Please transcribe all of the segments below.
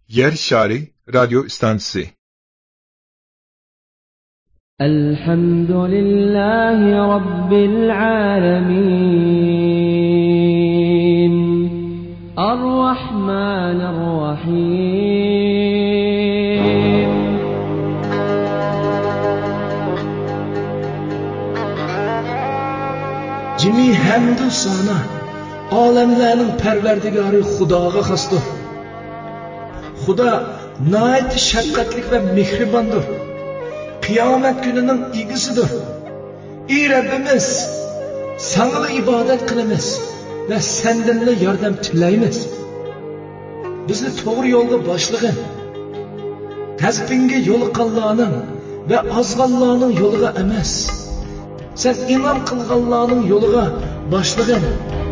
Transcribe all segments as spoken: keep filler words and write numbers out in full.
Yer Şari Radyo İstasyası. Elhamdülillahi Rabbil alemin. Ar-Rahmanir-Rahim. Cimi hamdu sana alemlerin perverdigarı Xudoga xosdir. Xudo nihoyat shafqatli va mehribondir. Qiyomat kunining egisidir. Ey Rabbimiz, sana ibodat qilamiz va sendan yordam tilaymiz. Bizni to'g'ri yo'lga boshlagin. Tasbinga yo'liqqanlarning va ozg'anlarning yo'liga emas. Sen imom qilganlarning yo'liga boshlagin.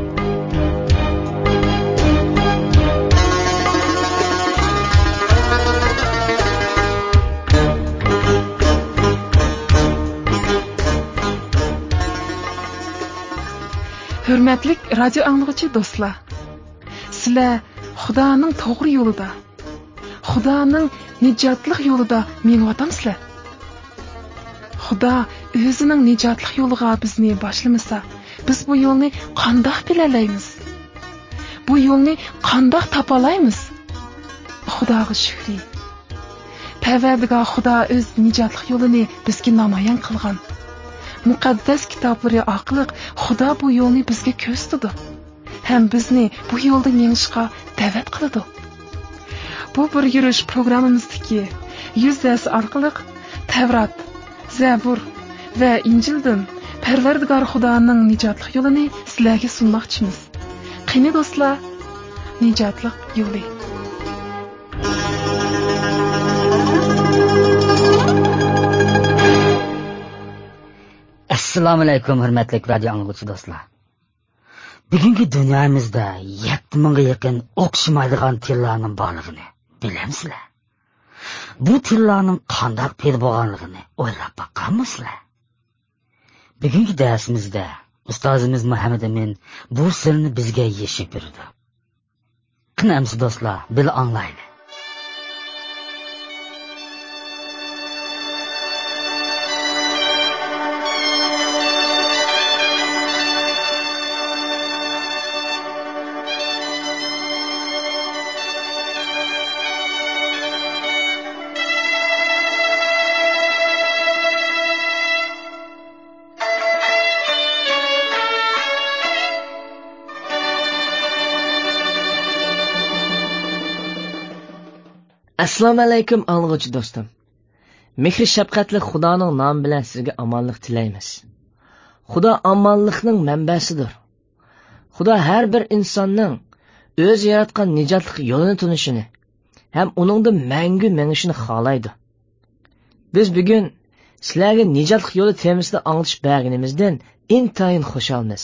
Hürmetlik radyo anlıqçı dostlar. Sizler Xudoning to'g'ri yo'lida, Xudoning nijotlik yo'lida mengvatamsizlar. Xudo o'zining nijotlik yo'liga bizni boshlamasa, biz bu yo'lni qandoq bilalaymiz? Bu yo'lni qandoq topalaymiz? Xudoga shukr. Parvardigor Xudo o'z nijotlik yo'lini bizga namoyon qilgan. Muqaddas kitoblari orqali Xudo bu yo'lni bizga ko'rsatdi. Ham bizni bu yo'lda yengishga da'vat qiladi. Bu bir yurish programmamizdagi yuz dars orqali Tavrat, Zabur va Injildan Parvardigor Xudoning nijotlik yo'lini sizlarga sunmoqchimiz. Qani do'stlar, nijotlik yo'li. Assalomu alaykum hurmatli radio anglag'uchi do'stlar. Bugungi dunyomizda yetti mingga yaqin o'xshamaydigan tillarning borligini bilamsizlar? Bu tillarning qanday paydo bo'lganligini o'ylab boqqanmisizlar? Bugungi darsimizda ustozimiz Muhammad Amin bu sirni bizga yeshib berdi. Qanamsiz do'stlar, bil anglaylik. Assalomu alaykum anglag'uchi do'stim. Mehr shafqatli Xudoning nomi bilan sizga omonlik tilaymiz. Xudo omonlikning manbasidir. Xudo har bir insonning o'zi yaratgan nijotlik yo'lini tunishini ham uningda mangu mengishini xohlaydi. Biz bugun sizlarga nijotlik yo'li temasida anglatish berganimizdan intayin xushalmiz.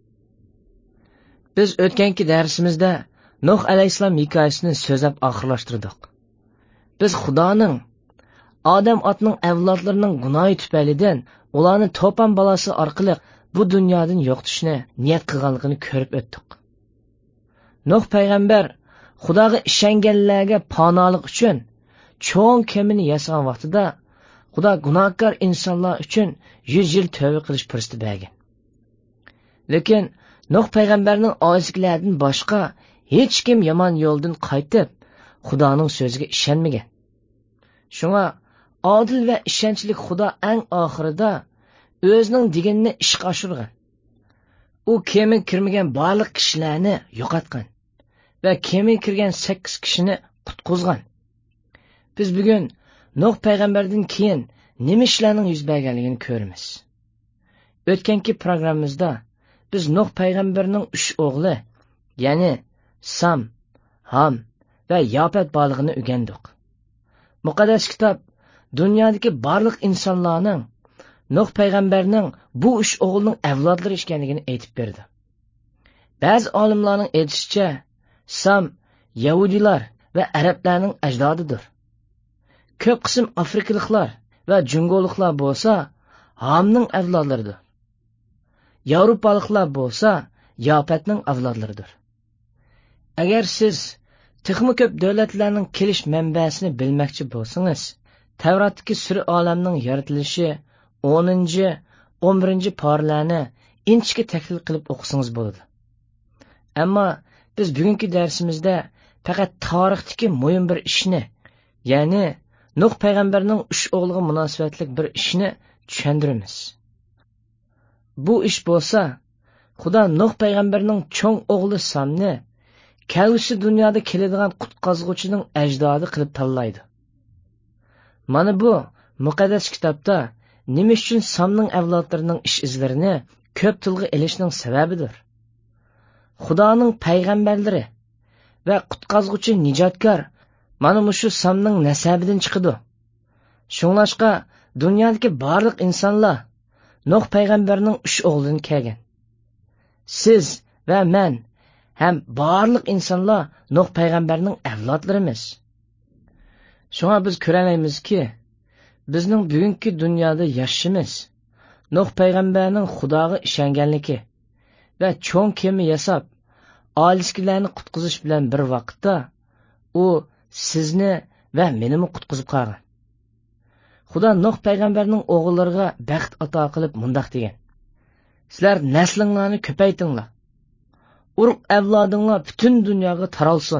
Biz o'tgangi darsimizda Nuh alayhissalom hikoyasini so'zlab oxirlashtirdik. Biz Xudoning Odam otning avlodlarining gunohi tufaylidan ularni to'pon balasi orqali bu dunyodan yo'qotishni niyat qilganligini ko'rib o'tdik. Nuh payg'ambar Xudoga ishonganlarga panolik uchun cho'ng kemini yasagan vaqtida Xudo gunohkor insonlar uchun yuz yil tövbe qilish fursati bergan. Lekin Nuh payg'ambarning oizilardan boshqa hech kim yomon yo'ldan qaytib Xudoning so'ziga ishonmagan. Shunga odil va ishonchli Xudo eng oxirida o'zining deganini ishga oshirgan. U kema kirmagan barliq kishilarni yo'qotgan va kema kirgan sakkiz kishini qutqizgan. Biz bugun Nuh payg'ambardan keyin nima ishlarning yuz berganligini ko'ramiz. O'tgangi programmamizda biz Nuh payg'ambarning uch o'g'li, ya'ni Sam, Ham va Yopet borlig'ini o'rgandik. Muqaddas kitob dunyodagi barliq insonlarning Nuh payg'ambarning bu uch o'g'ilning avlodlari ekanligini aytib berdi. Ba'zi olimlarning aytishicha, Sam Yahudilar va arablarning ajdodidir. Ko'p qism afrikaliklar va jungoliklar bo'lsa, Hamning avlodlaridir. Yevropaliklar bo'lsa, Yopetning avlodlaridir. Agar siz texmi ko'p davlatlarning kelish manbasini bilmoqchi bo'lsangiz, Tavratdagi suri olamning yaratilishi o'ninchi o'n birinchi parlarni inchga tahlil qilib o'qisangiz bo'ladi. Ammo biz bugungi darsimizda faqat tarixdagi muhim bir ishni, ya'ni Nuh payg'ambarning uch o'g'liga munosabatli bir ishni tushundiramiz. Bu ish bo'lsa, Xudo Nuh payg'ambarning cho'ng o'g'li Samni kelgusi dunyoda keladigan qutqazg'uchining ajdodi qilib tanlaydi. Mana bu muqaddas kitobda nima uchun Samning avlodlarining ish izlarini ko'p tilga ilishning sababidir. Xudoning payg'ambarlari va qutqazg'uchi nijotkor mana shu Samning nasabidan chiqadi. Shunglashqa dunyodagi barliq insonlar Nuh payg'ambarning uch o'g'lidan kelgan. Siz va men ham barliq insonlar Nuh payg'ambarning avlodlarimiz. Shunga biz ko'ralamizki, bizning bugungi dunyoda yashashimiz Nuh payg'ambarning Xudoga ishonganligi va cho'ng kema yasab, oilasilarni qutqizish bilan bir vaqtda u sizni va meni qutqizib qolgan. Xudo Nuh payg'ambarning o'g'illariga baxt ato qilib mundaq degan: Sizlar naslinglarni ko'paytinglar. Urug' avlodinglar butun dunyoga taralsin.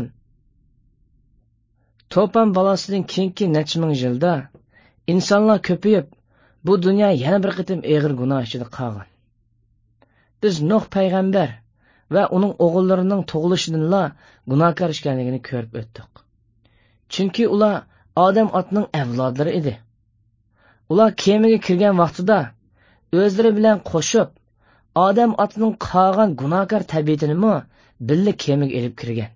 To'pon balasidan keyingi necha ming yilda insonlar ko'payib, bu dunyo yana bir qitim og'ir gunoh ichida qolgan. Biz Nuh payg'ambar va uning o'g'illarining tug'ilishidanla gunohkor ekanligini ko'rib o'tdik. Chunki ular odam otning avlodlari edi. Ular kemaga kirgan vaqtida o'zlari bilan qo'shib odam otining qolgan gunohkor tabiatini mo billa kemaga elib kirgan.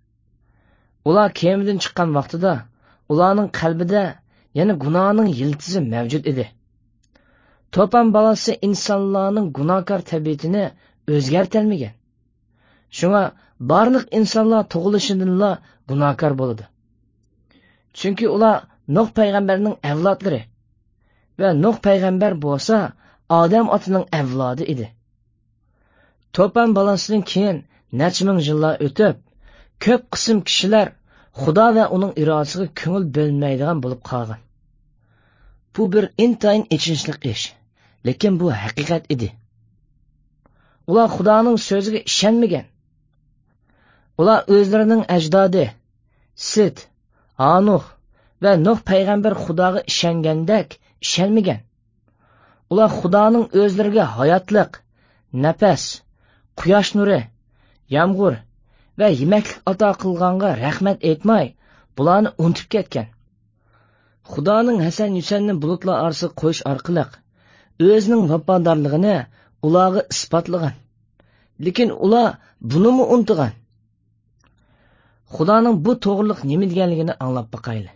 Ular kemadan chiqqan vaqtida ularning qalbida yana gunohning yiltizi mavjud edi. To'pon balasi insonlarning gunohkor tabiatini o'zgartirmagan. Shunga barliq insonlar tug'ilishidanla gunohkor bo'ladi. Chunki ular Nuh payg'ambarning avlodlari va Nuh payg'ambar bo'lsa odam otining avlodi edi. To'pon balasidan keyin necha ming yillar o'tib, ko'p qism kishilar Xudo va uning irodasiga ko'ngil bo'lmaydigan bo'lib qolgan. Bu bir intayin ichinchli ish, lekin bu haqiqat edi. Ular Xudoning so'ziga ishonmagan. Ular o'zlarining ajdodi Sit, Anuh va Nuh payg'ambar Xudoga ishongandek ishonmagan. Ular Xudoning o'zlariga hayotlik, nafas, quyosh nuri, yomg'ir va yemaklik ato qilganga rahmat aytmay, bularni unutib ketgan. Xudoning Hasan Husaynni bulutlar orasiga qo'yish orqali o'zining vafodorligini ularga isbotlagan. Lekin ular buni mu unutgan? Xudoning bu to'g'riliq nima deganligini anglab boqayli.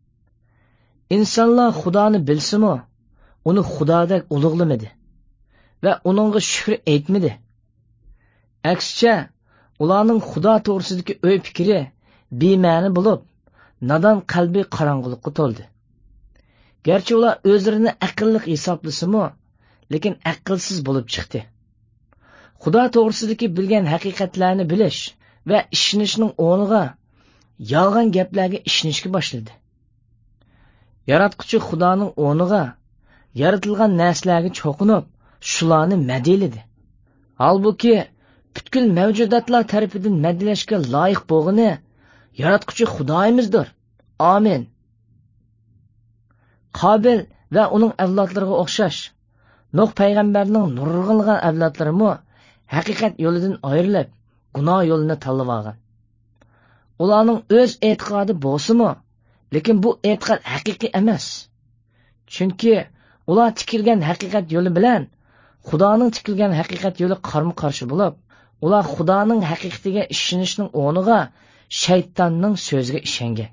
Insonlar Xudoni bilsa-mu, uni Xudodek ulug'lamadi va uningga shukr aytmadi. Aksicha, ularning Xudo to'g'risidagi o'y fikri bema'ni bo'lib, nodon qalbi qorong'ulikqa to'ldi. Garchi ular o'zlarini aqlli hisoblasa-mu, lekin aqlsiz bo'lib chiqdi. Xudo to'g'risidagi bilgan haqiqatlarni bilish va ishonishning o'rniga yolg'on gaplarga ishonishga boshladi. Yaratquchi Xudoning o'rniga yaratilgan narsalarga cho'qinib, shularni madiladi. Halbuki butkul mavjudotlar tarafidan madilashga loyiq bo'lgani yaratquchi Xudoyimizdir. Amin. Qobil va uning avlodlariga o'xshash Nuh payg'ambarning nurg'ilgan avlodlarimi haqiqat yo'lidan ayrilib, gunoh yo'lini tanlab olgan. Ularning o'z e'tiqodi bo'lsa-mu, lekin bu e'tiqod haqiqiy emas. Chunki ular tikilgan haqiqat yo'li bilan Xudoning tikilgan haqiqat yo'li qarama-qarshi bo'lib, ular Xudoning haqiqatiga ishonishning o'rniga shaytonning so'ziga ishongan.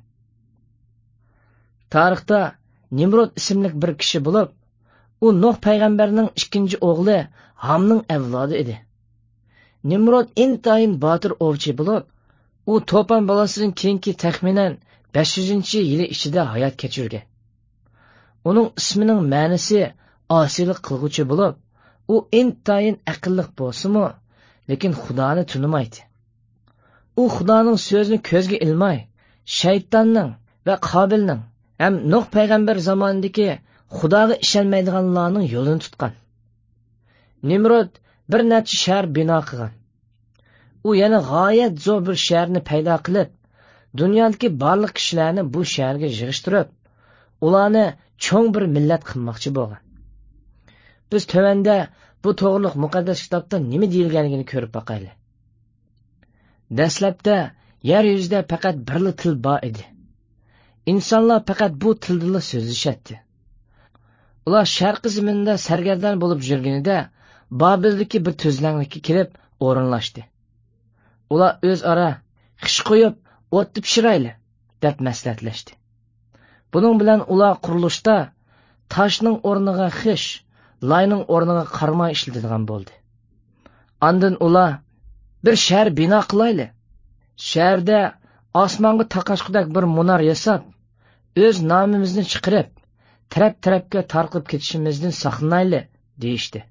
Tarixda Nimrod ismli bir kishi bo'lib, u Nuh payg'ambarning ikkinchi o'g'li Hamning avlodi edi. Nimrod intayin botir ovchi bo'lib, u to'pon balasidan keyingi taxminan besh yuzinchi yili ichida hayot kechirgan. Uning ismining ma'nosi osiylik qilguvchi bo'lib, u intayin aqlli bo'lsa-mu, lekin Xudoni tunimaydi. u Xudoning so'zini ko'zga ilmay, shaytonning va Qobilning ham Nuh payg'ambar zamonidagi Xudoga ishonmaydiganlarning yo'lini tutgan. Nimrod bir necha shahar bino qilgan. U yana g'oyat zo'r bir shaharni paydo qilib, dunyodagi barliq kishilarni bu shaharga yig'ishtirib, ularni cho'ng bir millat qilmoqchi bo'lgan. Biz tövanda bu to'g'riliq muqaddas kitobda nima deyilganligini ko'rib boqaylik. Dastlabda yer yuzida faqat birli til bor edi. İnsanlar faqat bu tilda so'zlashadi. Ular sharqi zaminda sargardon bo'lib yurganida Babildagi bir tuzlanlikka kelib o'rinlashdi. Ular o'zaro xish qo'yib, o'tni pishirayli deb maslahatlashdi. Buning bilan ular qurilishda toshning o'rniga xish, layning o'rniga qarma ishlatadigan bo'ldi. Ondan ular bir shahar bino qilayli. Shaharda osmonga taqashqudek bir munar yasab, o'z nomimizni chiqarib, taraf-tarafga tarqib ketishimizdan saqlanayli deyishdi.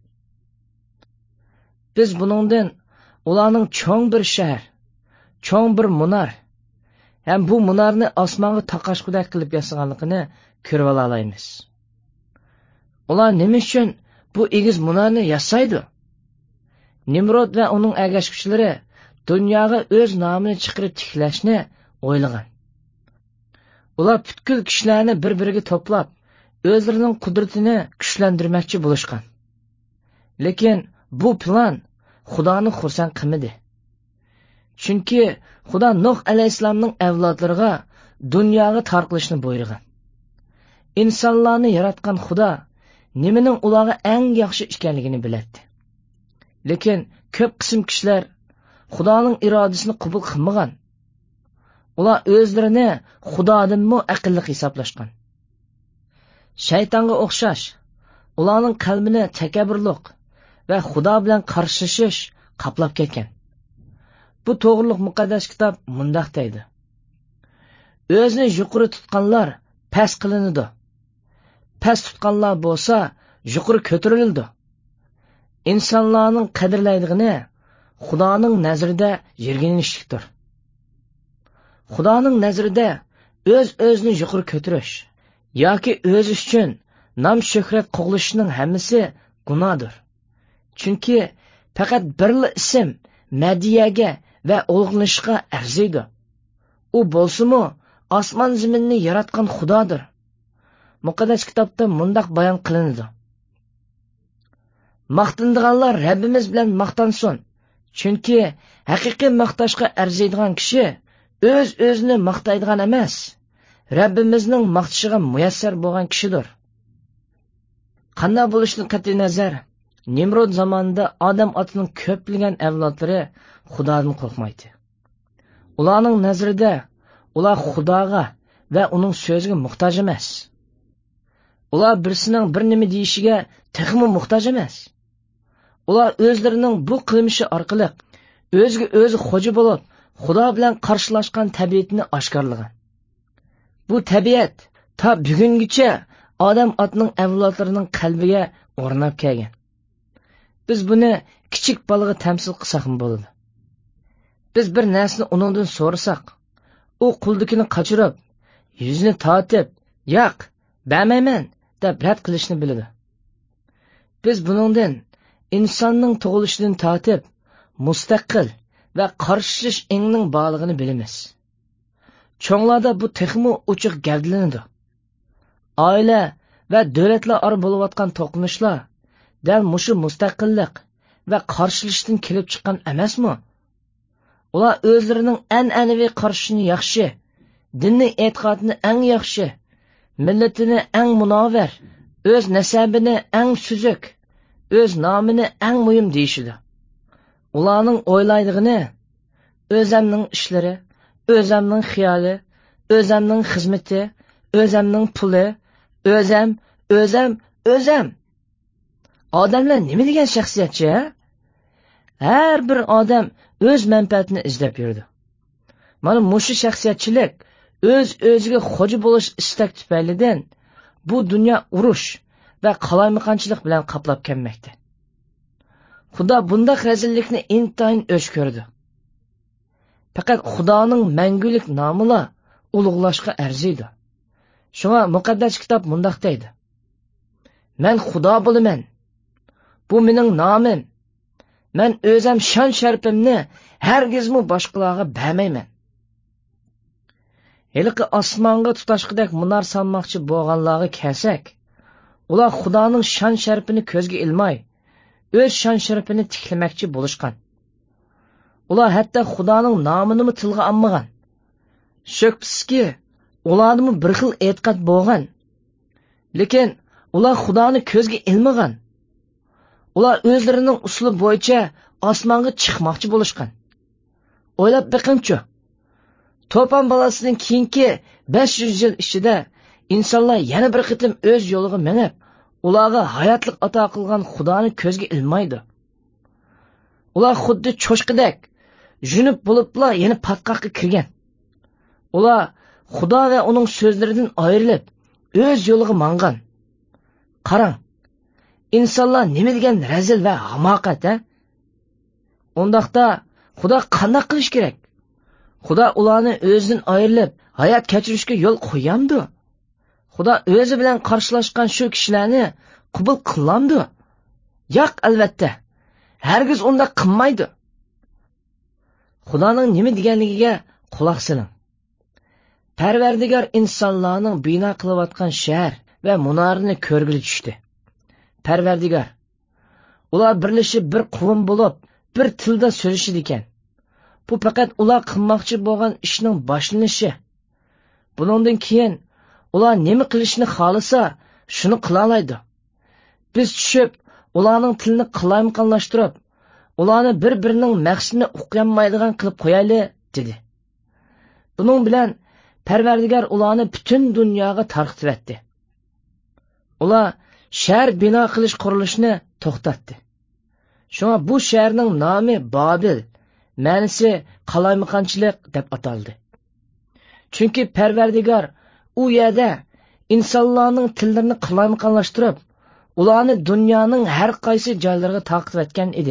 Biz buningdan ularning cho'ng bir shahar, cho'ng bir munar, ham bu munarni osmonga taqashqudek qilib yasaganligini ko'rib olaymiz. Ular nima uchun bu egiz munarni yasaydi? Nimrod va uning ergashuvchilari dunyoga o'z nomini chiqarib tiklashni o'ylagan. Ular butkul kishilarni bir-biriga to'plab, o'zlarining qudratini kuchlantirmoqchi bo'lishgan. Lekin bu plan Xudoning xursand qilmadi. Chunki Xudo Nuh alayhisalomning avlodlariga dunyoga tarqalishni buyurgan. İnsanlarni yaratgan Xudo nimaning ularga eng yaxshi ekanligini biladi. Lekin ko'p qism kishilar Xudoning irodasini qabul qilmagan. Ular o'zlarini Xudodanmi aqlli hisoblashgan. Shaytonga o'xshash, ularning qalbini takabburlik va Xudo bilan qarshilashish qaplab ketgan. Bu to'g'riliq muqaddas kitob mundaq deydi. O'zini yuqori tutganlar past qilinadi. Past tutganlar bo'lsa, yuqori ko'tariladi. İnsanlarning qadrlaydigini Xudoning nazarida yerganishlikdir. Xudoning nazarida o'z-o'zini yuqori ko'tarish yoki o'z uchun nom shuhrat qo'g'lishning hammasi gunohdir. Chunki faqat birli ism madiyaga va ulug'lanishga arziydi. U bo'lsa-mu osmon zaminni yaratgan Xudodir. Muqaddas kitobda mundaq bayon qilinadi. Maqtandiganlar Rabbimiz bilan maqtansin. Chunki haqiqiy maqtashga arziydigan kishi o'z-o'zini maqtaydigan emas, Rabbimizning maqtashiga muyassar bo'lgan kishidir. Qanday bo'lishdan qat'iy nazar, Nimrod zamonida odam otining ko'plagan avlodlari Xudodan qo'rqmaydi. Ularning nazarida ular Xudoga va uning so'ziga muhtoj emas. Ular birsining bir nima deyishiga texmi muhtoj emas. Ular o'zlarining bu qilmishi orqali o'ziga o'zi xo'ja bo'lib, Xudo bilan qarshilashgan tabiatini oshkorlagan. Bu tabiat ta bugungacha odam otining avlodlarining qalbiga o'rnab kelgan. Biz buni kichik bolaga tamsil qilsak ham bo'ladi. Biz bir narsani uningdan so'rasak, u quldikini qochirib, yuzini tortib, "Yo'q, bermayman" deb rad qilishni biladi. Biz buningdan insonning tug'ilishidan tortib, mustaqil va qarshilash engning borlig'ini bilamiz. Cho'nglarda bu texmi ochiq gavdalanadi. Oila va davlatlar aro bo'layotgan to'qnashlar dal mushu mustaqillik va qarshilashdan kelib chiqqan emasmi? Ular o'zlarining an'anaviy qarshini yaxshi, dinni e'tiqodini eng yaxshi, millatini eng munovvar, o'z nasabini eng suzuk, o'z nomini eng muhim deyishidi. Ularning o'ylaydigini o'zamning ishlari, o'zamning xiyoli, o'zamning xizmati, o'zamning puli, o'zam, o'zam, o'zam. Odamlar nima degan shaxsiyatchi? Har bir odam o'z manfaatini izlab yurdi. Mana mushu shaxsiyatchilik o'z-o'ziga xo'ja bo'lish istak tufaylidan bu dunyo urush va qalaymaqonchilik bilan qaplab kelmoqda. Xudo bunday rezillikni intayin o'ch ko'rdi. faqat Xudoning mangulik nomila ulug'lashga arziydi. Shunga muqaddas kitob mundaq deydi: "Men Xudo bo'laman. Bu mening nomim. Men o'zim shon sharpimni hargizmi boshqalarga bermayman." Heliqi osmonga tutashqidek munar salmoqchi bo'lganlarga kelsak, ular Xudoning shon sharpini ko'zga ilmay, o'z shon sharpini tiklamoqchi bo'lishgan. Ular hatto Xudoning nomini tilga olmagan. Shubhasizki, ularning bir xil e'tiqod bo'lgan. Lekin ular Xudoni ko'zga ilmagan. Ular o'zlarining usuli bo'yicha osmonga chiqmoqchi bo'lishgan. O'ylab beqingchi. To'pon balasining keyingi besh yuz yil ichida insonlar yana bir qitim o'z yo'liga menib, ularga hayotlik ato qilgan Xudoni ko'zga ilmaydi. Ular xuddi cho'shqidek junub bo'libla yana patqoqqa kirgan. Ular Xudo va uning so'zlaridan ayrilib, o'z yo'liga mangan. Qarang, insonlar nima degan razil va hamoqat, ha? Undaqda Xudo qanday qilish kerak? Xudo ularni o'zidan ayrilib, hayot kechirishga yo'l qo'yamdi. Xudo o'zi bilan qarshilashgan shu kishilarni qabul qilamdi? Yo'q, albatta. Hargiz unda qilmaydi. Xudoning nima deganligiga quloq soling. Parvardigor insonlarning bino qilayotgan shahar va munorini ko'rgili tushdi. Parvardigor ular birlashib bir qavm bo'lib, bir tilda so'zlashidi ekan. Bu faqat ular qilmoqchi bo'lgan ishning boshlanishi. Bundan keyin ular nima qilishni xohlasa, shuni qila oladi. Biz tushib, ularning tilini qalaymiqonlashtirib, ularni bir-birining maqsadini o'qiyamaydigan qilib qo'yayli, dedi. Buning bilan Parvardigor ularni butun dunyoga tarqatib etdi. Ular shahar bino qilish qurilishini to'xtatdi. Shunga bu shaharning nomi Babil, ma'nosi qalaymiqonchilik deb ataldi. Chunki Parvardigor u yerda insonlarning tillarini qalaymiqonlashtirib, ularni dunyoning har qaysi joylariga tarqatib etgan edi.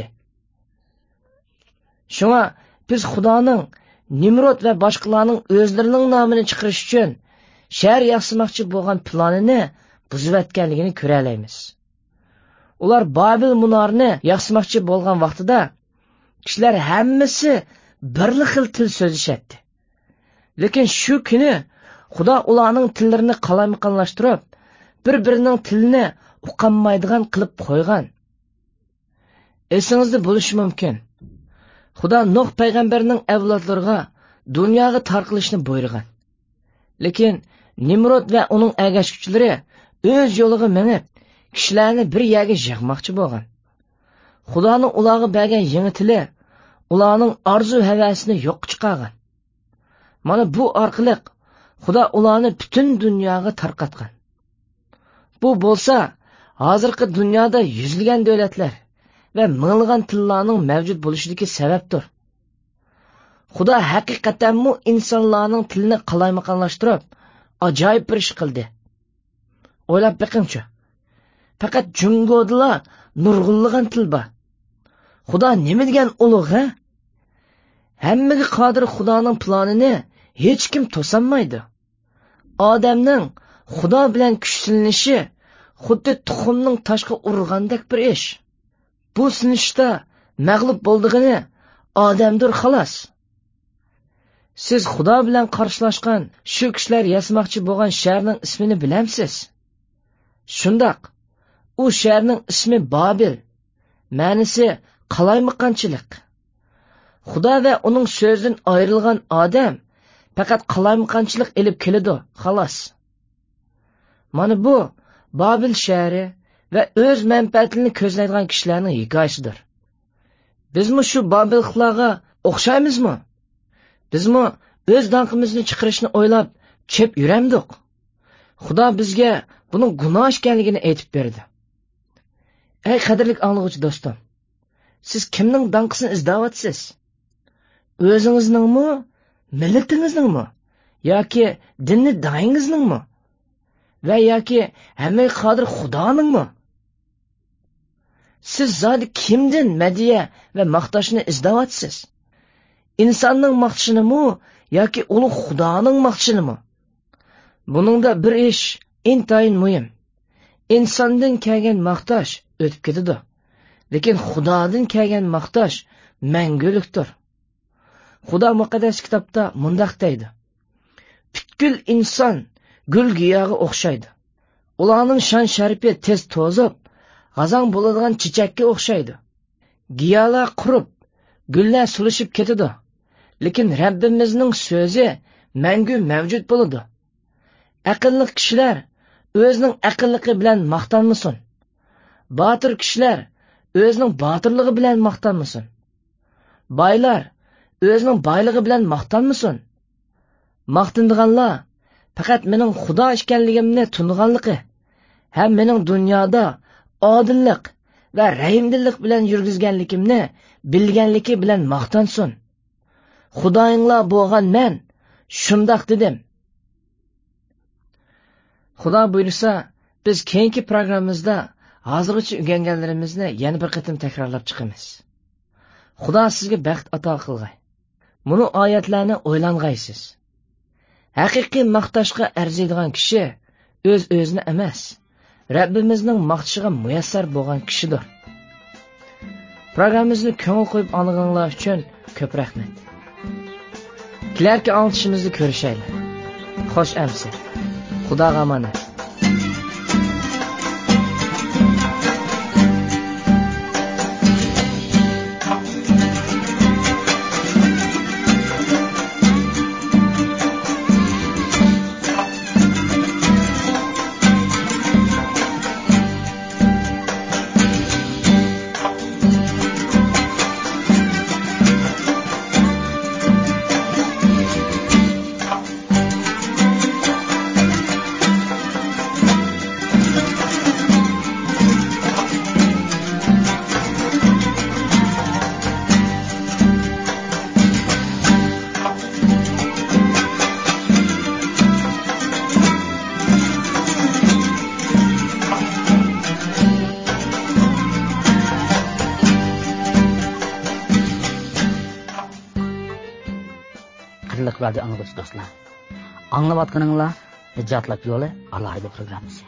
Shunga biz Xudoning Nimrod va boshqalarning o'zlarining nomini chiqarish uchun shahar yasamoqchi bo'lgan planini buzib etganligini ko'ra olamiz. Ular Babil munorini yasamoqchi bo'lgan vaqtida kishilar hammasi bir xil til so'zlashadi. Lekin shu kuni Xudo ularning tillarini qalaymiqonlashtirib, bir-birining tilini uqolmaydigan qilib qo'ygan. Esingizda bo'lishi mumkin. Xudo Nuh payg'ambarning avlodlariga dunyoga tarqalishni buyurgan. Lekin Nimrod va uning agashuvchilari o'z yo'liga minib, kishilarni bir yerga yig'moqchi bo'lgan. Xudoning ularga bergan yangi tili ularning orzu-havasini yo'q chiqargan. Mana bu orqali Xudo ularni butun dunyoga tarqatgan. Bu bo'lsa, hozirgi dunyoda yuzlagan davlatlar va minglagan tillarning mavjud bo'lishidagi sababdir. Xudo haqiqatanmi insonlarning tilini qalaymiqonlashtirib, ajoyib bir ish qildi. O'ylab beqingchi. Faqat jungodlar nurg'unlagan til bor. Xudo nima degan ulug', ha? Hammaga qodir Xudoning planini hech kim to'sanmaydi. Odamning Xudo bilan kuchlanishi xuddi tuxumning toshga urgandek bir ish. Bu sinishda mag'lub bo'ldig'ini odamdir xolos. Siz Xudo bilan qarshilashgan shu kishilar yasamoqchi bo'lgan shaharning ismini bilamsiz? Shundoq, u shaharning ismi Babil, ma'nosi qalaymiqonchilik. Xudo va uning so'zidan ayrilgan odam faqat qalaymiqonchilik elib keladi, xolos. Mana bu Babil shahri va o'z manfaatini ko'zlaydigan kishilarning hikoyasidir. Bizmi shu Babilxlarga o'xshaymizmi? Bizmi o'z donqimizni chiqarishni o'ylab chep yuramdik? Xudo bizga buning gunoh ekanligini aytib berdi. Ey qadrli anglag'uvchi do'stim, siz kimning donqisini izlayapsiz? O'zingizningmi, millatingizningmi, yoki dinni dayingizningmi? Va yoki hamma qodir Xudoningmi? Siz zodi kimdan madiya va maqtashni izlayapsiz? insonning maqtashinimi yoki ulug' Xudoning maqtashinimi? Buningda bir ish intayin muhim. İnsondan kelgan maqtash o'tib ketadi, lekin Xudodan kelgan maqtash mangulikdir. Xudo muqaddas kitobda mundaq deydi: "Butkul inson gul giyoga o'xshaydi. Ularning shon sharifi tez to'zib, g'azon bo'ladigan chechakka o'xshaydi. Giyolar qurib, gullar sulishib ketadi, lekin Rabbimizning so'zi mangu mavjud bo'ladi. Aqlli kishilar o'zining aqlligi bilan maqtanmasin. Botir kishilar o'zining botirligi bilan maqtanmasin. Boylar o'zining boyligi bilan maqtanmasin. Maqtindiganlar faqat mening Xudo ekanligimni tunganligi ham mening dunyoda odillik va rahimdillik bilan yurgizganligimni bilganligi bilan maqtansin. Xudoinglar bo'lgan men shundoq dedim." Xudo buyursa, biz keyingi programmamizda hozirgacha o'rganganlarimizni yana bir qatim takrorlab chiqamiz. Xudo sizga baxt ato qilg'ay. Buni oyatlarni o'ylang'aysiz. Haqiqiy maqtashga arziydigan kishi o'z o'zini emas, Rabbimizning maqtashiga muyassar bo'lgan kishidir. Programmamizni ko'ngil qo'yib anlaganlar uchun ko'p rahmat. Kelarki anglitishimizni ko'rishaylik. Xo'sh amsi. Xudoga omonat. Radio anlıqçı dostlar. Anlavatqanыңlar Nicatlık yolu alayda programısı.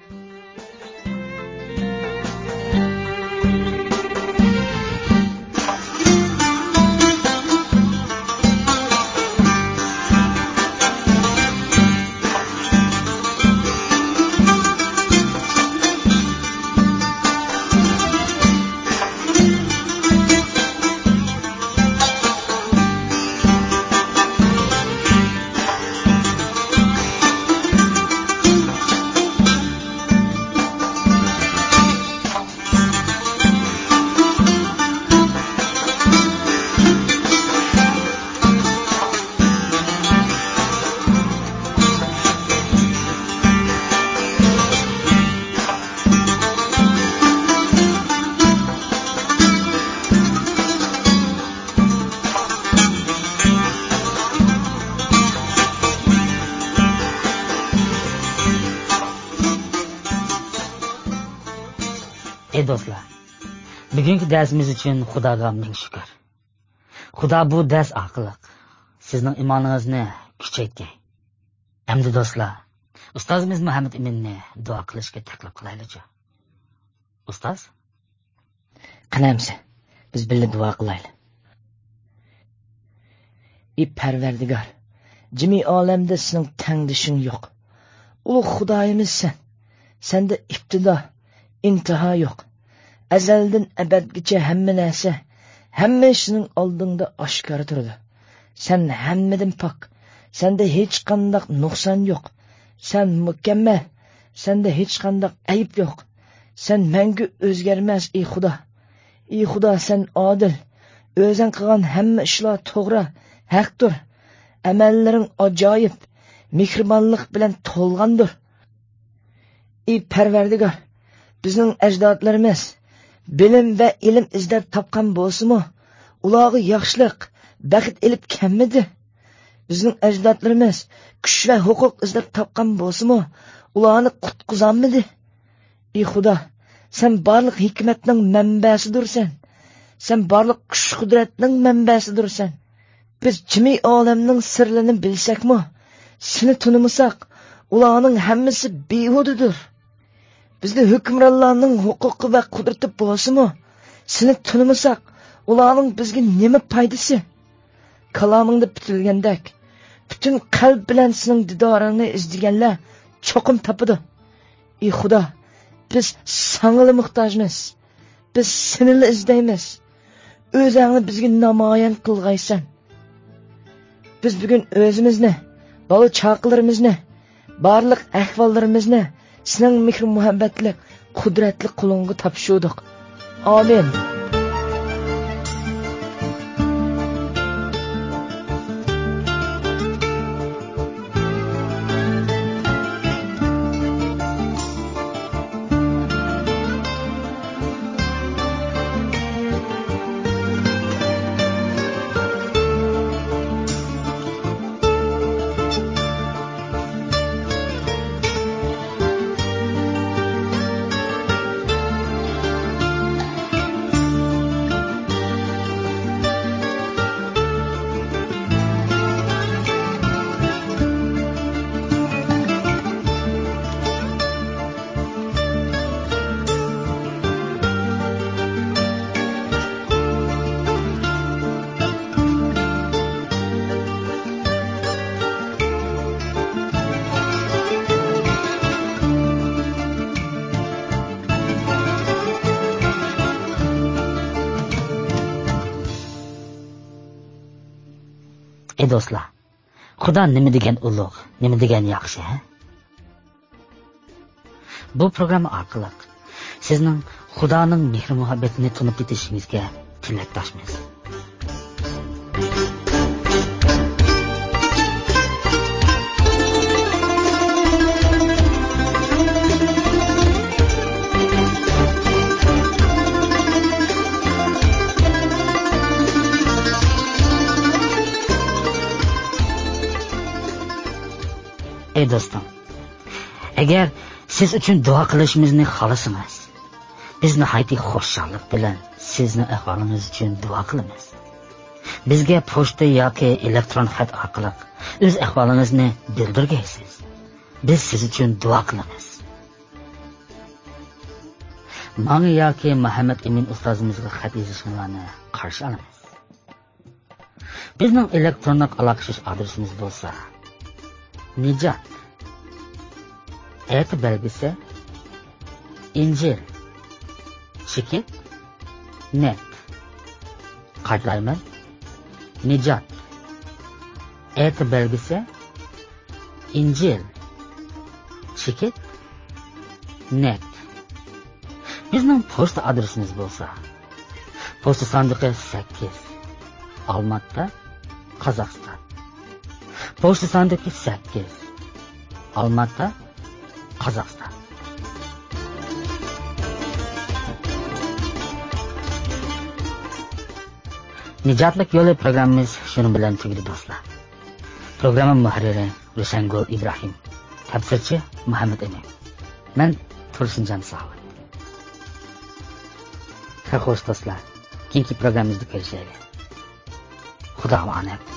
Ey dostlar, bugungi darsimiz uchun Xudoga ming shukr. Xudo bu dars orqali sizning iymoningizni kuchaytgan. Endi dostlar, ustozimiz Muhammad Aminni duo qilishga taklif qilaylik. Ustoz, qanamsa, biz birga duo qilaylik. Ey Parvardigor, jami olamda sening tangdishing yo'q. Ulug' Xudoyimizsan. Senda ibtido, intiho yo'q. Azaldan abadgacha hamma narsa, hamma ishning oldingda oshkor turadi. Sen hammadan pok. Senda hech qanday nuqson yo'q. Sen mukammal. Senda hech qanday ayb yo'q. Sen mangu o'zgarmas ey Xudo. Ey Xudo, sen odil. O'zing qilgan hamma ishlar to'g'ri, haqdir. Amallaring ajoyib, mehribonlik bilan to'lgandir. Ey Parvardigor, bizning ajdodlarimiz bilim va ilm izlab topgan bo'lsa-mu, ularga yaxshilik, baxt elib kelmadi. Bizning ajdodlarimiz kuch va huquq izlab topgan bo'lsa-mu, ularni qutqizolmadi. Ey Xudo, sen barliq hikmatning manbasidirsan. Sen barliq kuch qudratning manbasidirsan. Biz jimi olamning sirlarini bilsakmi, seni tunimisak, ularning hammasi behudadir. Bizni hukmronlarning huquqi va qudrati bo'lsa-mu, seni tunimisak, ularning bizga nima foydasi? Kalomingda bitilgandek, bütün qalb bilan sening didoringni izlaganlar cho'qim topadi. Ey Xudo, biz sanga muhtojmiz. Biz seni izlaymiz. O'zingni bizga namoyon qilg'aysan. Biz bugun o'zimizni, bola chaqlarimizni, barliq ahvollarimizni sening mehr muhabbatli, qudratli qo'lingga topshirdik. Amin. Ey do'stlar, Xudo nima degan ulug', nima degan yaxshi, ha? Bu programma orqali sizning Xudoning mehr muhabbatini tunib yetishingizga tilakdoshmiz. Ey do'stim, agar siz uchun duo qilishimizni xohlasangiz, biz nihoyatda xursandlik bilan sizni ahvolingiz uchun duo qilamiz. Bizga pochta yoki elektron xat orqali o'z ahvolingizni bildirgaysiz. Biz siz uchun duo qilamiz. Menga yoki Muhammad Emin ustozimizga xat yozishingizni qarshi olamiz. Bizning elektron aloqalash adresimiz bo'lsa Nijat et belgisi İncil Çikit net Qaytarman Nijat et belgisi İncil Çikit net. Bizning pochta adresimiz bo'lsa pochta sanduqi sakkiz Olmaota, Qozog'iston. Pochta sanduqi sakkiz Olmaota, Qozog'iston. Nijotlik yo'li programmamiz shuni bilan tugadi do'stlar. Programma muharriri Rusangul Ibrohim, tafsirchi Muhammad Emin. Men Tursunjon Savat. Xo'sh do'stlar, keyingi programmamizda ko'rishaylik. Xudo omonat.